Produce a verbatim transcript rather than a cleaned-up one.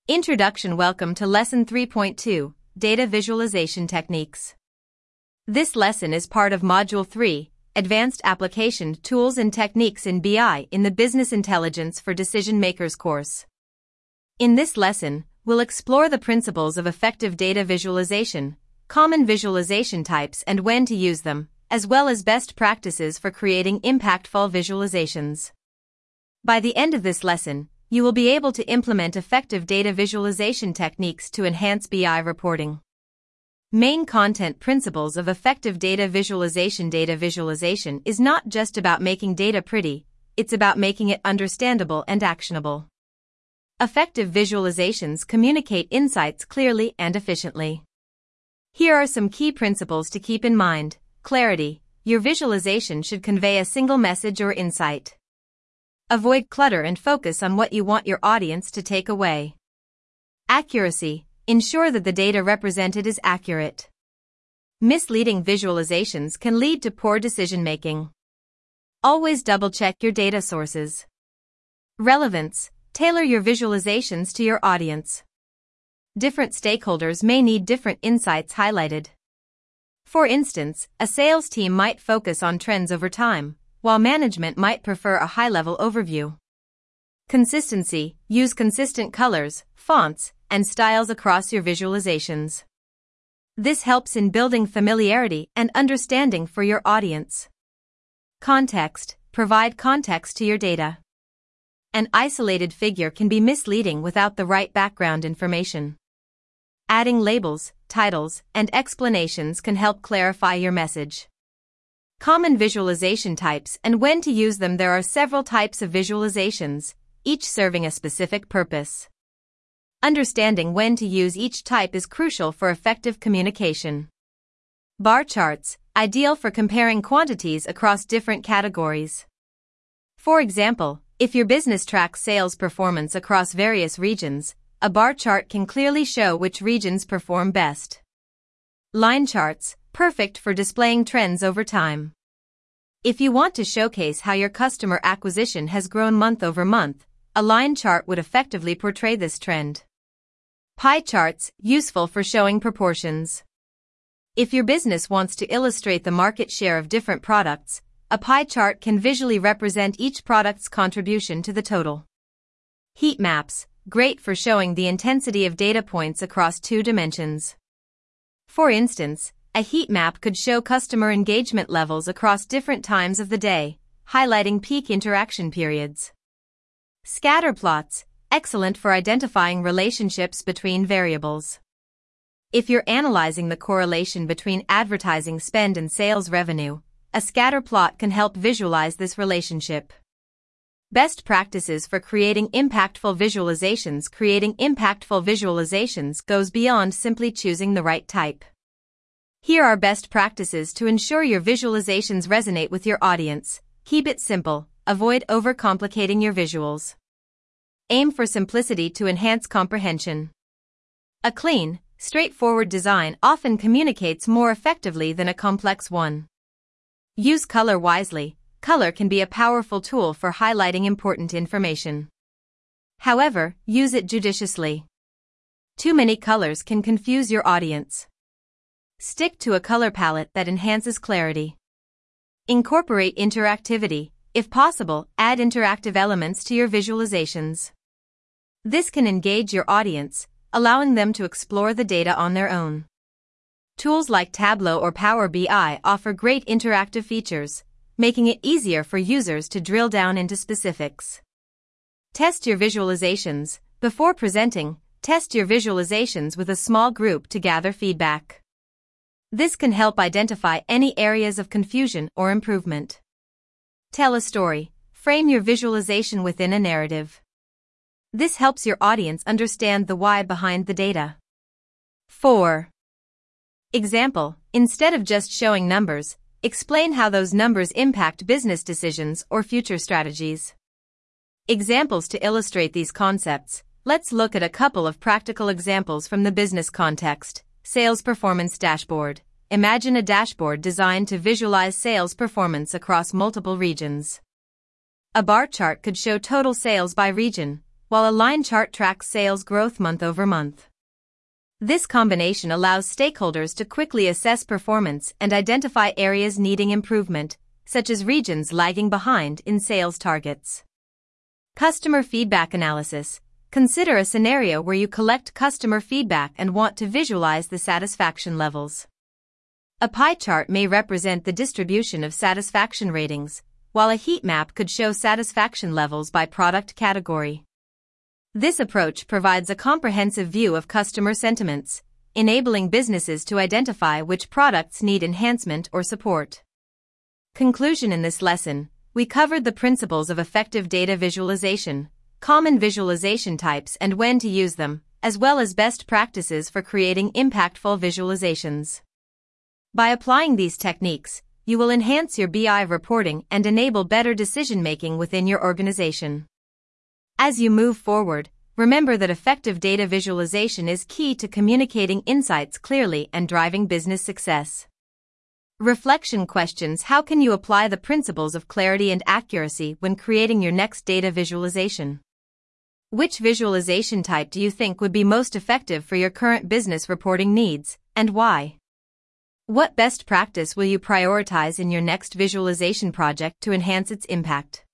Introduction. Welcome to Lesson three point two, Data Visualization Techniques. This lesson is part of Module three, Advanced Application Tools and Techniques in B I in the Business Intelligence for Decision Makers course. In this lesson, we'll explore the principles of effective data visualization, common visualization types and when to use them, as well as best practices for creating impactful visualizations. By the end of this lesson, you will be able to implement effective data visualization techniques to enhance B I reporting. Main content principles of effective data visualization. Data visualization is not just about making data pretty, it's about making it understandable and actionable. Effective visualizations communicate insights clearly and efficiently. Here are some key principles to keep in mind. Clarity. Your visualization should convey a single message or insight. Avoid clutter and focus on what you want your audience to take away. Accuracy. Ensure that the data represented is accurate. Misleading visualizations can lead to poor decision-making. Always double-check your data sources. Relevance. Tailor your visualizations to your audience. Different stakeholders may need different insights highlighted. For instance, a sales team might focus on trends over time, while management might prefer a high-level overview. Consistency. Use consistent colors, fonts, and styles across your visualizations. This helps in building familiarity and understanding for your audience. Context. Provide context to your data. An isolated figure can be misleading without the right background information. Adding labels, titles, and explanations can help clarify your message. Common visualization types and when to use them. There are several types of visualizations, each serving a specific purpose. Understanding when to use each type is crucial for effective communication. Bar charts, ideal for comparing quantities across different categories. For example, if your business tracks sales performance across various regions, a bar chart can clearly show which regions perform best. Line charts, perfect for displaying trends over time. If you want to showcase how your customer acquisition has grown month over month, a line chart would effectively portray this trend. Pie charts, useful for showing proportions. If your business wants to illustrate the market share of different products, a pie chart can visually represent each product's contribution to the total. Heat maps, great for showing the intensity of data points across two dimensions. For instance, a heat map could show customer engagement levels across different times of the day, highlighting peak interaction periods. Scatter plots, excellent for identifying relationships between variables. If you're analyzing the correlation between advertising spend and sales revenue, a scatter plot can help visualize this relationship. Best practices for creating impactful visualizations. Creating impactful visualizations goes beyond simply choosing the right type. Here are best practices to ensure your visualizations resonate with your audience. Keep it simple, avoid overcomplicating your visuals. Aim for simplicity to enhance comprehension. A clean, straightforward design often communicates more effectively than a complex one. Use color wisely. Color can be a powerful tool for highlighting important information. However, use it judiciously. Too many colors can confuse your audience. Stick to a color palette that enhances clarity. Incorporate interactivity. If possible, add interactive elements to your visualizations. This can engage your audience, allowing them to explore the data on their own. Tools like Tableau or Power B I offer great interactive features, making it easier for users to drill down into specifics. Test your visualizations. Before presenting, test your visualizations with a small group to gather feedback. This can help identify any areas of confusion or improvement. Tell a story. Frame your visualization within a narrative. This helps your audience understand the why behind the data. four. Example. Instead of just showing numbers, explain how those numbers impact business decisions or future strategies. Examples to illustrate these concepts. Let's look at a couple of practical examples from the business context. Sales Performance Dashboard. Imagine a dashboard designed to visualize sales performance across multiple regions. A bar chart could show total sales by region, while a line chart tracks sales growth month over month. This combination allows stakeholders to quickly assess performance and identify areas needing improvement, such as regions lagging behind in sales targets. Customer feedback analysis. Consider a scenario where you collect customer feedback and want to visualize the satisfaction levels. A pie chart may represent the distribution of satisfaction ratings, while a heat map could show satisfaction levels by product category. This approach provides a comprehensive view of customer sentiments, enabling businesses to identify which products need enhancement or support. Conclusion. In this lesson, we covered the principles of effective data visualization, common visualization types and when to use them, as well as best practices for creating impactful visualizations. By applying these techniques, you will enhance your B I reporting and enable better decision-making within your organization. As you move forward, remember that effective data visualization is key to communicating insights clearly and driving business success. Reflection questions. How can you apply the principles of clarity and accuracy when creating your next data visualization? Which visualization type do you think would be most effective for your current business reporting needs, and why? What best practice will you prioritize in your next visualization project to enhance its impact?